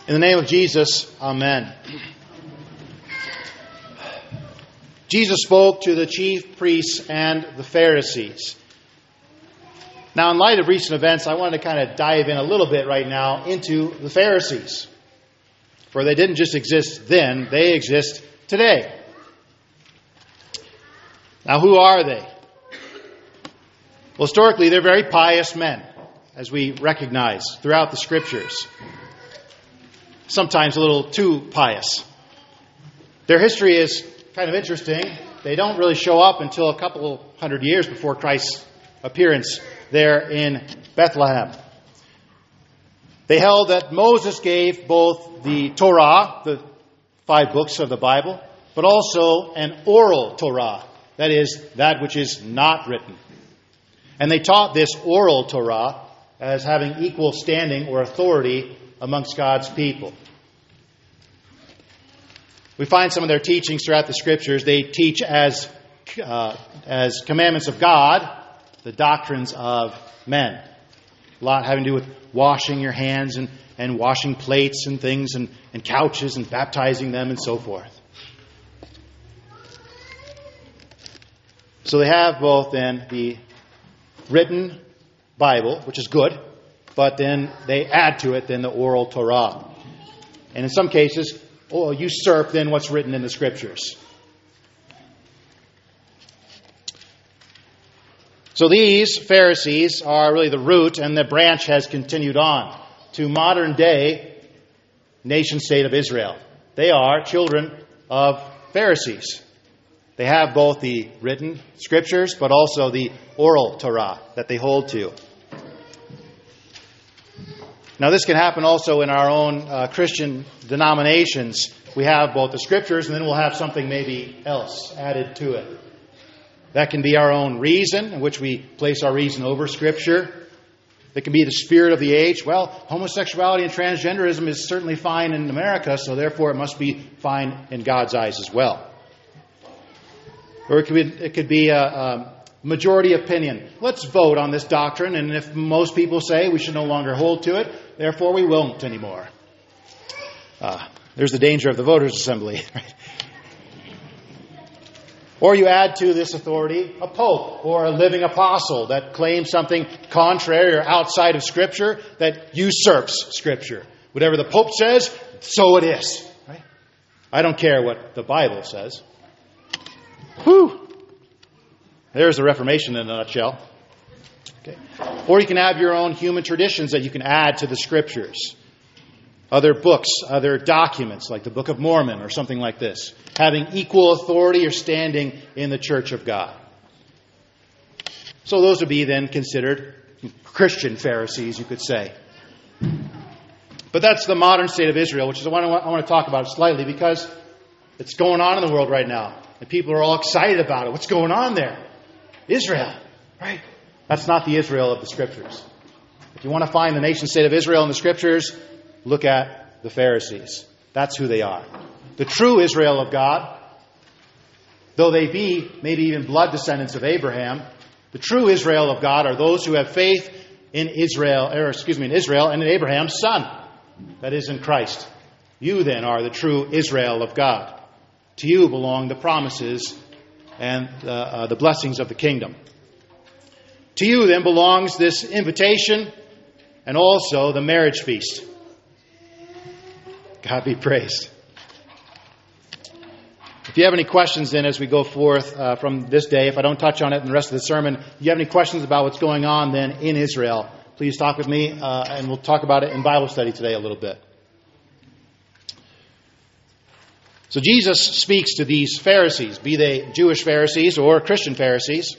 In the name of Jesus, Amen. Jesus spoke to the chief priests and the Pharisees. Now, in light of recent events, I wanted to kind of dive in a little bit right now into the Pharisees. For they didn't just exist then, they exist today. Now, who are they? Well, historically, they're very pious men, as we recognize throughout the Scriptures. Sometimes a little too pious. Their history is kind of interesting. They don't really show up until a couple hundred years before Christ's appearance there in Bethlehem. They held that Moses gave both the Torah, the 5 books of the Bible, but also an oral Torah, that is, that which is not written. And they taught this oral Torah as having equal standing or authority amongst God's people. We find some of their teachings throughout the Scriptures. They teach as commandments of God the doctrines of men. A lot having to do with washing your hands and washing plates and things and couches and baptizing them and so forth. So they have both then the written Bible, which is good, but then they add to it then the oral Torah. And in some cases, usurp then what's written in the Scriptures. So these Pharisees are really the root, and the branch has continued on to modern day nation state of Israel. They are children of Pharisees. They have both the written Scriptures, but also the oral Torah that they hold to. Now, this can happen also in our own Christian denominations. We have both the Scriptures, and then we'll have something maybe else added to it. That can be our own reason, in which we place our reason over Scripture. It can be the spirit of the age. Well, homosexuality and transgenderism is certainly fine in America, so therefore it must be fine in God's eyes as well. Or it could be a majority opinion. Let's vote on this doctrine, and if most people say we should no longer hold to it, therefore we won't anymore. There's the danger of the voters' assembly. Right? Or you add to this authority a pope or a living apostle that claims something contrary or outside of Scripture that usurps Scripture. Whatever the pope says, so it is. Right? I don't care what the Bible says. Whew! There's the Reformation in a nutshell. Okay. Or you can have your own human traditions that you can add to the Scriptures. Other books, other documents, like the Book of Mormon or something like this, having equal authority or standing in the Church of God. So those would be then considered Christian Pharisees, you could say. But that's the modern state of Israel, which is what I want to talk about slightly, because it's going on in the world right now. And people are all excited about it. What's going on there? Israel, right? That's not the Israel of the Scriptures. If you want to find the nation state of Israel in the Scriptures, look at the Pharisees. That's who they are. The true Israel of God, though they be maybe even blood descendants of Abraham, the true Israel of God are those who have faith in Israel and in Abraham's son, that is in Christ. You then are the true Israel of God. To you belong the promises and the blessings of the kingdom. To you then belongs this invitation and also the marriage feast. God be praised. If you have any questions then as we go forth from this day, if I don't touch on it in the rest of the sermon, if you have any questions about what's going on then in Israel, please talk with me and we'll talk about it in Bible study today a little bit. So Jesus speaks to these Pharisees, be they Jewish Pharisees or Christian Pharisees.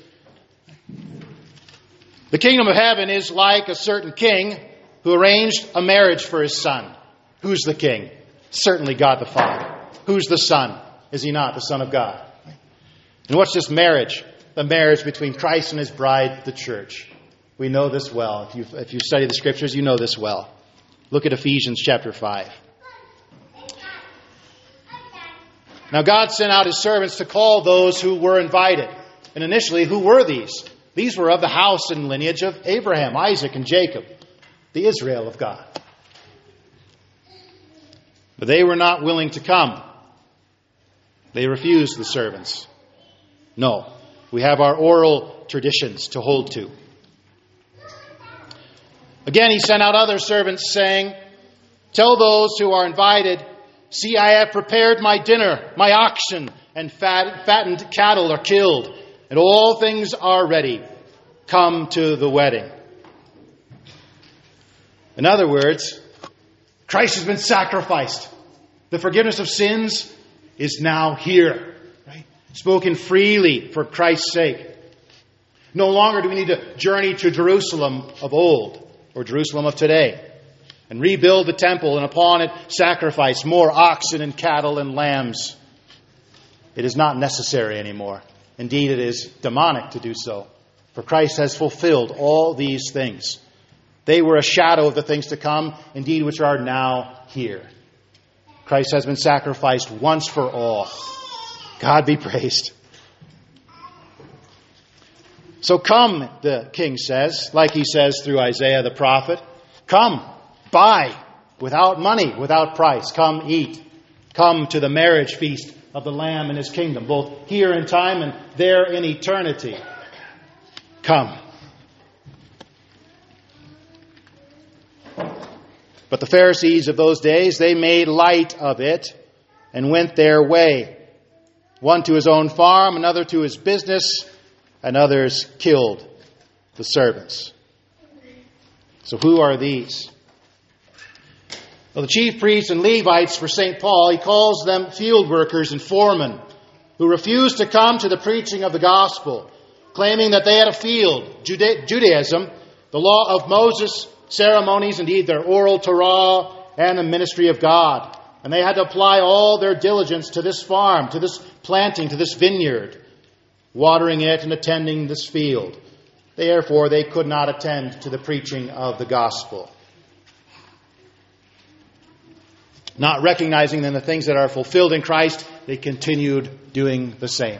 The kingdom of heaven is like a certain king who arranged a marriage for his son. Who's the king? Certainly God the Father. Who's the son? Is he not the Son of God? And what's this marriage? The marriage between Christ and his bride, the church. We know this well. If you study the Scriptures, you know this well. Look at Ephesians chapter 5. Now God sent out his servants to call those who were invited. And initially, who were these? These were of the house and lineage of Abraham, Isaac, and Jacob, the Israel of God. But they were not willing to come. They refused the servants. No, we have our oral traditions to hold to. Again, he sent out other servants saying, "Tell those who are invited, see, I have prepared my dinner, my oxen and fattened cattle are killed, and all things are ready. Come to the wedding." In other words, Christ has been sacrificed. The forgiveness of sins is now here, right? Spoken freely for Christ's sake. No longer do we need to journey to Jerusalem of old or Jerusalem of today and rebuild the temple and upon it sacrifice more oxen and cattle and lambs. It is not necessary anymore. Indeed, it is demonic to do so. For Christ has fulfilled all these things. They were a shadow of the things to come, indeed, which are now here. Christ has been sacrificed once for all. God be praised. So come, the king says, like he says through Isaiah the prophet, come, buy, without money, without price. Come, eat. Come to the marriage feast of the Lamb in His kingdom, both here in time and there in eternity. Come. But the Pharisees of those days, they made light of it and went their way. One to his own farm, another to his business, and others killed the servants. So who are these? Well, the chief priests and Levites for St. Paul, he calls them field workers and foremen who refused to come to the preaching of the gospel, claiming that they had a field, Judaism, the law of Moses, ceremonies, indeed their oral Torah, and the ministry of God. And they had to apply all their diligence to this farm, to this planting, to this vineyard, watering it and attending this field. Therefore, they could not attend to the preaching of the gospel. Not recognizing then the things that are fulfilled in Christ, they continued doing the same.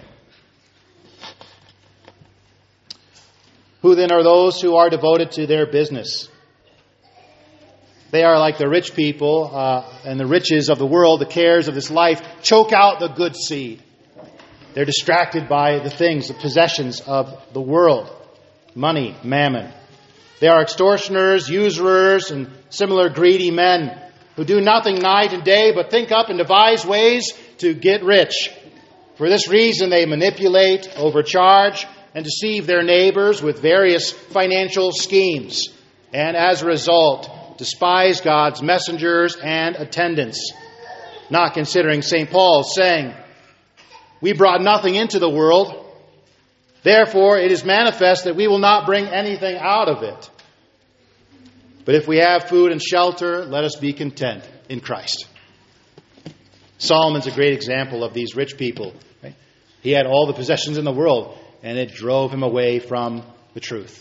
Who then are those who are devoted to their business? They are like the rich people and the riches of the world, the cares of this life, choke out the good seed. They're distracted by the things, the possessions of the world, money, mammon. They are extortioners, usurers, and similar greedy men who do nothing night and day but think up and devise ways to get rich. For this reason, they manipulate, overcharge, and deceive their neighbors with various financial schemes. And as a result, despise God's messengers and attendants, not considering St. Paul saying, "We brought nothing into the world, therefore it is manifest that we will not bring anything out of it. But if we have food and shelter, let us be content in Christ." Solomon's a great example of these rich people. Right? He had all the possessions in the world, and it drove him away from the truth.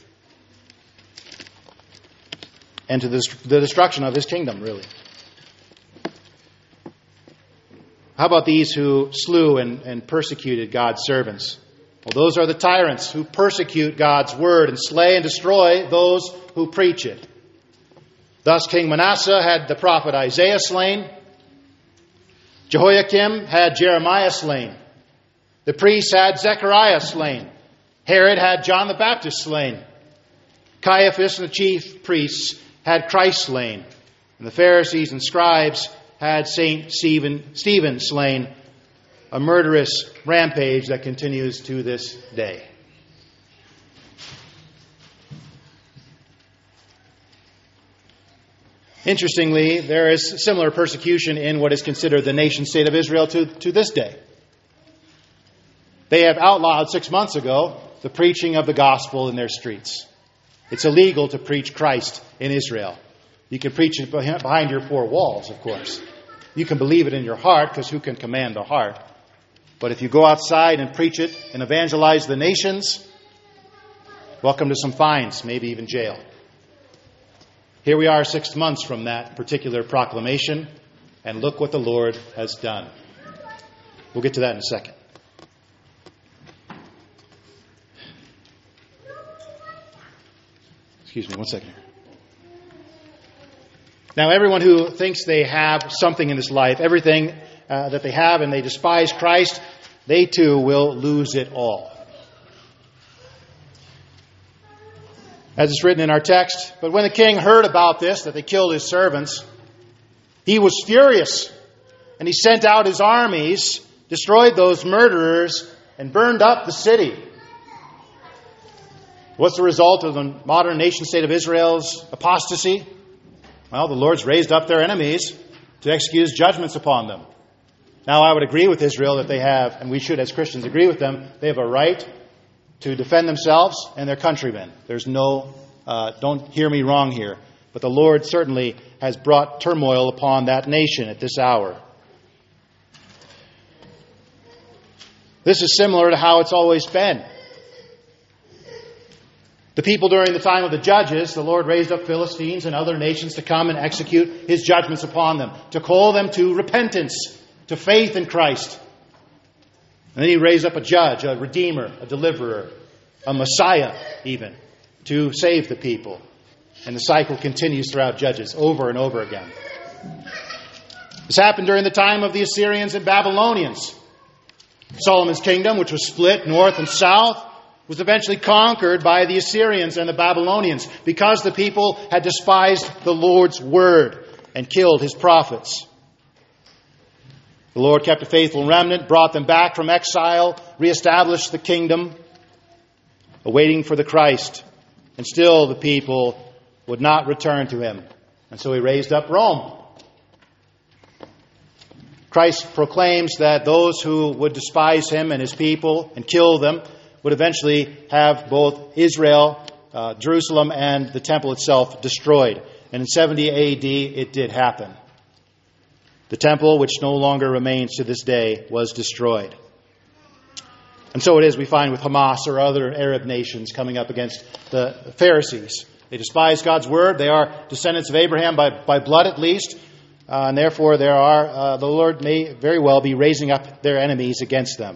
And to the destruction of his kingdom, really. How about these who slew and persecuted God's servants? Well, those are the tyrants who persecute God's word and slay and destroy those who preach it. Thus King Manasseh had the prophet Isaiah slain. Jehoiakim had Jeremiah slain. The priests had Zechariah slain. Herod had John the Baptist slain. Caiaphas and the chief priests had Christ slain. And the Pharisees and scribes had St. Stephen slain, a murderous rampage that continues to this day. Interestingly, there is similar persecution in what is considered the nation-state of Israel to this day. They have outlawed 6 months ago the preaching of the gospel in their streets. It's illegal to preach Christ in Israel. You can preach it behind your four walls, of course. You can believe it in your heart, because who can command the heart? But if you go outside and preach it and evangelize the nations, welcome to some fines, maybe even jail. Here we are 6 months from that particular proclamation, and look what the Lord has done. We'll get to that in a second. Excuse me, 1 second here. Now, everyone who thinks they have something in this life, everything that they have, and they despise Christ, they too will lose it all. As it's written in our text, but when the king heard about this, that they killed his servants, he was furious, and he sent out his armies, destroyed those murderers, and burned up the city. What's the result of the modern nation-state of Israel's apostasy? Well, the Lord's raised up their enemies to execute His judgments upon them. Now, I would agree with Israel that they have, and we should as Christians agree with them, they have a right to defend themselves and their countrymen. There's no, don't hear me wrong here, but the Lord certainly has brought turmoil upon that nation at this hour. This is similar to how it's always been. The people during the time of the judges, the Lord raised up Philistines and other nations to come and execute His judgments upon them, to call them to repentance, to faith in Christ. And then He raised up a judge, a redeemer, a deliverer, a Messiah even, to save the people. And the cycle continues throughout Judges over and over again. This happened during the time of the Assyrians and Babylonians. Solomon's kingdom, which was split north and south, was eventually conquered by the Assyrians and the Babylonians because the people had despised the Lord's word and killed His prophets. The Lord kept a faithful remnant, brought them back from exile, reestablished the kingdom, awaiting for the Christ. And still the people would not return to Him. And so He raised up Rome. Christ proclaims that those who would despise Him and His people and kill them would eventually have both Israel, Jerusalem, and the temple itself destroyed. And in 70 A.D. it did happen. The temple, which no longer remains to this day, was destroyed. And so it is we find with Hamas or other Arab nations coming up against the Pharisees. They despise God's word. They are descendants of Abraham by blood at least. And therefore the Lord may very well be raising up their enemies against them.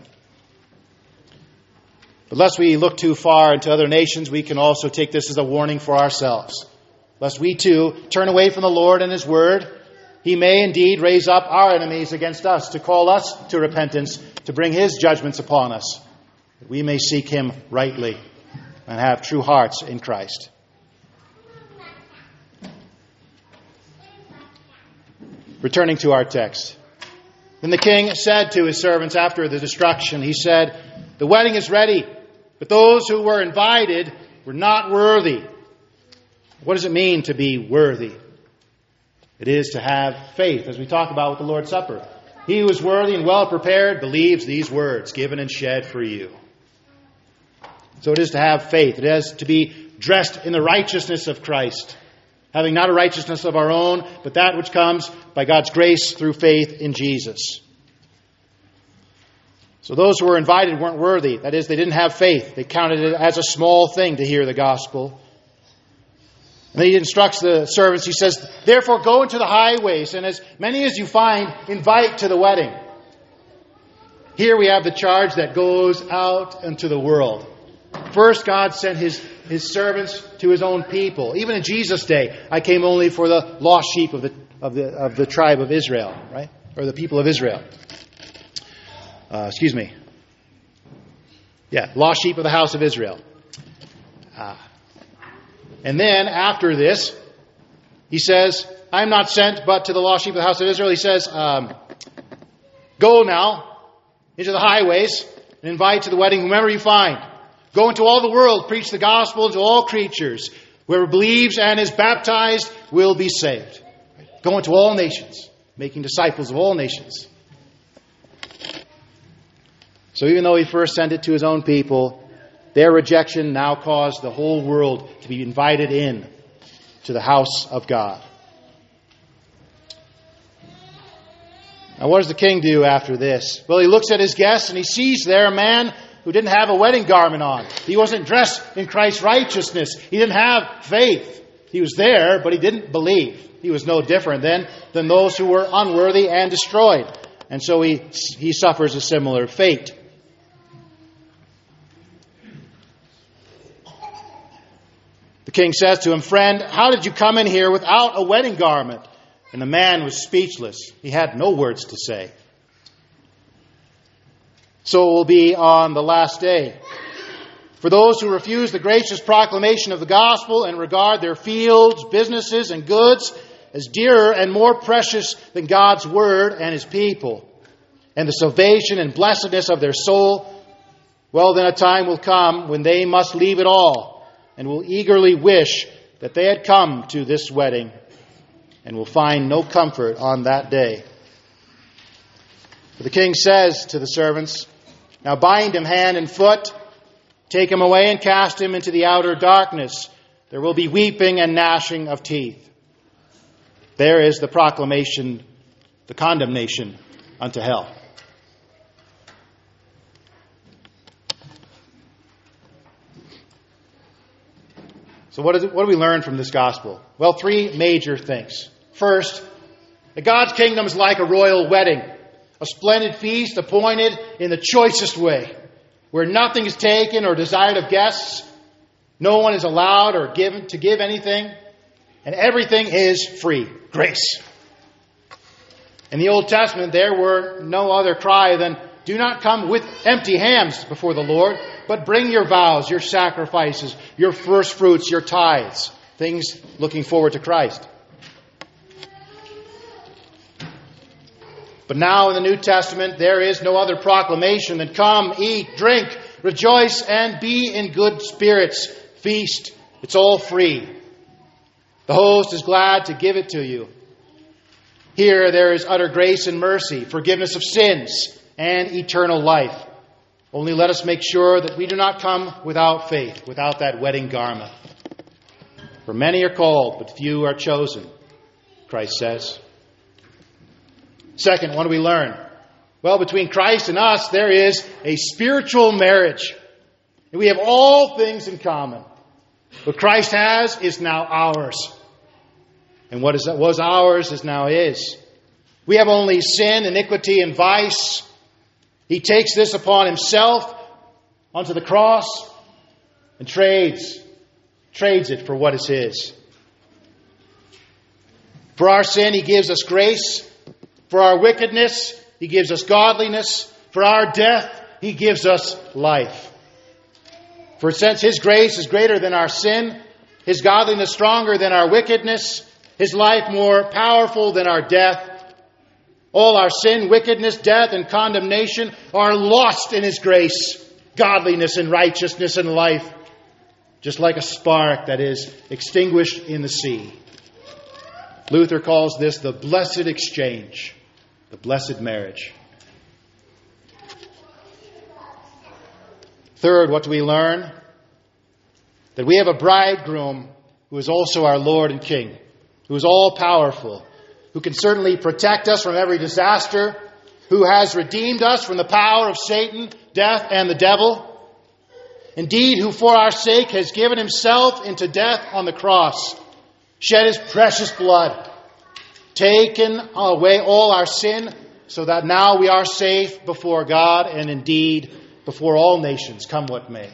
But lest we look too far into other nations, we can also take this as a warning for ourselves. Lest we too turn away from the Lord and His word, He may indeed raise up our enemies against us to call us to repentance, to bring His judgments upon us, that we may seek Him rightly and have true hearts in Christ. Returning to our text. Then the king said to his servants after the destruction, he said, "The wedding is ready, but those who were invited were not worthy." What does it mean to be worthy? It is to have faith, as we talk about with the Lord's Supper. He who is worthy and well prepared believes these words, given and shed for you. So it is to have faith. It is to be dressed in the righteousness of Christ, having not a righteousness of our own, but that which comes by God's grace through faith in Jesus. So those who were invited weren't worthy. That is, they didn't have faith. They counted it as a small thing to hear the gospel. And then he instructs the servants. He says, "Therefore go into the highways, and as many as you find, invite to the wedding." Here we have the charge that goes out into the world. First, God sent His servants to His own people. Even in Jesus' day, I came only for the lost sheep of the tribe of Israel, right? Or the people of Israel. Lost sheep of the house of Israel. And then after this, he says, "I am not sent but to the lost sheep of the house of Israel." He says, "Go now into the highways and invite to the wedding whomever you find. Go into all the world, preach the gospel to all creatures. Whoever believes and is baptized will be saved." Go into all nations, making disciples of all nations. So even though He first sent it to His own people, their rejection now caused the whole world to be invited in to the house of God. Now what does the king do after this? Well, he looks at his guests and he sees there a man who didn't have a wedding garment on. He wasn't dressed in Christ's righteousness. He didn't have faith. He was there, but he didn't believe. He was no different then than those who were unworthy and destroyed. And so he suffers a similar fate. The king says to him, "Friend, how did you come in here without a wedding garment?" And the man was speechless. He had no words to say. So it will be on the last day. For those who refuse the gracious proclamation of the gospel and regard their fields, businesses, and goods as dearer and more precious than God's word and his people, and the salvation and blessedness of their soul, well, then a time will come when they must leave it all and will eagerly wish that they had come to this wedding, and will find no comfort on that day. For the king says to the servants, "Now bind him hand and foot, take him away and cast him into the outer darkness. There will be weeping and gnashing of teeth." There is the proclamation, the condemnation unto hell. So what do we learn from this gospel? Well, three major things. First, that God's kingdom is like a royal wedding, a splendid feast appointed in the choicest way, where nothing is taken or desired of guests, no one is allowed or given to give anything, and everything is free. Grace. In the Old Testament, there were no other cry than, "Do not come with empty hands before the Lord, but bring your vows, your sacrifices, your first fruits, your tithes," things looking forward to Christ. But now in the New Testament, there is no other proclamation than, "Come, eat, drink, rejoice, and be in good spirits. Feast." It's all free. The host is glad to give it to you. Here there is utter grace and mercy, forgiveness of sins, and eternal life. Only let us make sure that we do not come without faith, without that wedding garment. For many are called, but few are chosen, Christ says. Second, what do we learn? Well, between Christ and us, there is a spiritual marriage. And we have all things in common. What Christ has is now ours. And what was ours is now his. We have only sin, iniquity, and vice. He takes this upon himself onto the cross and trades it for what is his. For our sin, he gives us grace. For our wickedness, he gives us godliness. For our death, he gives us life. For since his grace is greater than our sin, his godliness stronger than our wickedness, his life more powerful than our death, all our sin, wickedness, death, and condemnation are lost in his grace, godliness and righteousness and life, just like a spark that is extinguished in the sea. Luther calls this the blessed exchange, the blessed marriage. Third, what do we learn? That we have a bridegroom who is also our Lord and King, who is all-powerful, who can certainly protect us from every disaster, who has redeemed us from the power of Satan, death, and the devil. Indeed, who for our sake has given himself into death on the cross, shed his precious blood, taken away all our sin, so that now we are safe before God and indeed before all nations, come what may.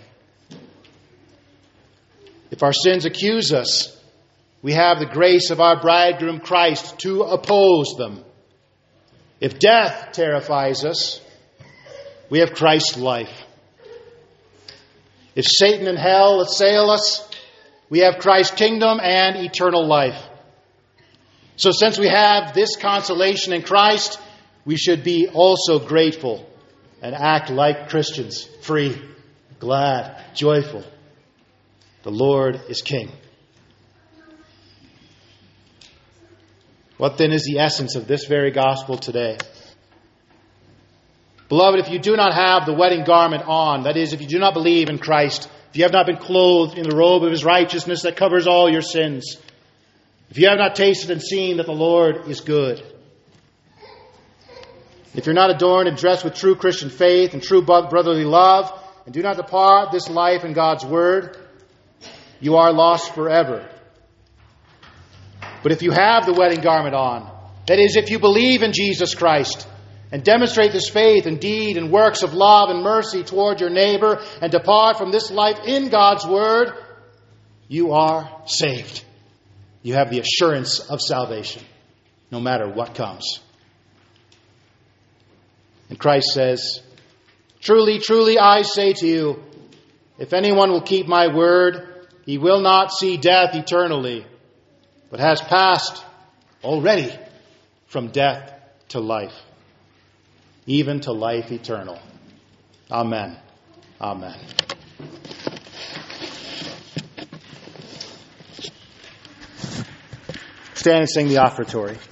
If our sins accuse us, we have the grace of our bridegroom Christ to oppose them. If death terrifies us, we have Christ's life. If Satan and hell assail us, we have Christ's kingdom and eternal life. So since we have this consolation in Christ, we should be also grateful and act like Christians, free, glad, joyful. The Lord is King. What then is the essence of this very gospel today? Beloved, if you do not have the wedding garment on, that is, if you do not believe in Christ, if you have not been clothed in the robe of his righteousness that covers all your sins, if you have not tasted and seen that the Lord is good, if you're not adorned and dressed with true Christian faith and true brotherly love, and do not depart this life in God's word, you are lost forever. But if you have the wedding garment on, that is, if you believe in Jesus Christ and demonstrate this faith in deed and works of love and mercy toward your neighbor and depart from this life in God's word, you are saved. You have the assurance of salvation, no matter what comes. And Christ says, truly, truly, I say to you, if anyone will keep my word, he will not see death eternally, but has passed already from death to life, even to life eternal. Amen. Amen. Stand and sing the offertory.